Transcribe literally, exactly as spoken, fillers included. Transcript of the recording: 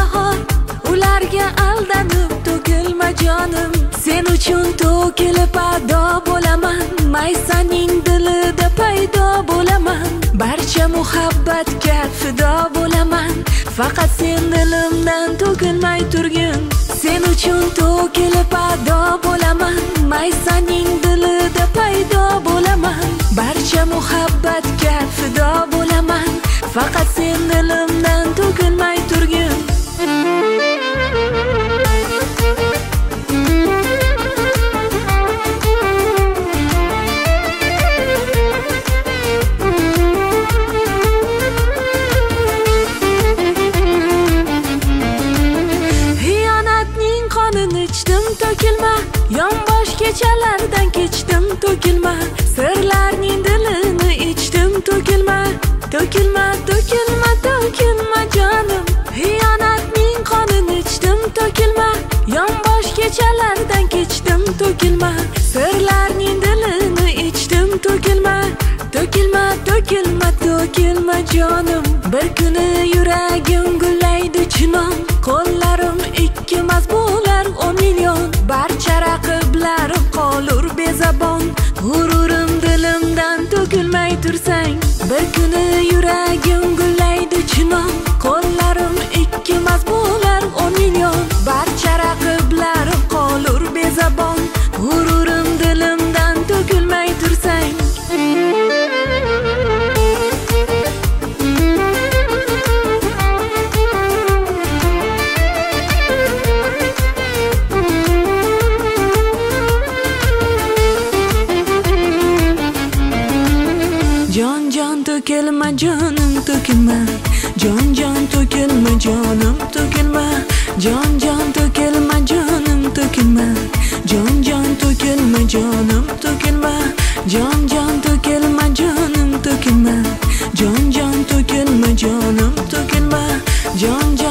bahor, ularga aldanib to'kilma jonim. Sen uchun to'kilib ado bo'laman, Maysaning dilida paydo bo'laman. Barcha muhabbatga fido bo'laman, faqat sen dilimdan to'kilmay turgin. Sen uchun to'kilib ado bo'laman, Maysaning dilida paydo bo'laman. Barcha muhabbatga fido bo'laman, faqat sen dilimdan to'kilmay turgin. To'kilma, yonbosh kechalardan kechdim to'kilma, sirlarning dilini ichdim to'kilma, to'kilma, to'kilma, to'kilma jonim. Xiyonatning qonini ichdim to'kilma, yonbosh kechalardan kechdim to'kilma, sirlarning dilini ichdim to'kilma, to'kilma, to'kilma, to'kilma jonim. Bir kuni yuragim gullaydi chinon, qo'llarim ikki emas bo'lar o'n million. Barcha raqiblarim qolur bezabon, g'ururim dilimdan to'kilmay tursang. Bir kuni yuragim gullaydi chinon, qo'llarim ikki emas bo'lar o'n million. Barcha raqiblarim qolur bezabon, g'ururim dilimdan to'kilmay tursang. Jon jon to'kilma jonim to'kilma, jon jon to'kilma jonim to'kilma, jon jon to'kilma jonim to'kilma, jon jon to'kilma jonim to'kilma, jon jon to'kilma jonim to'kilma, jon jon to'kilma jonim to'kilma, jon jon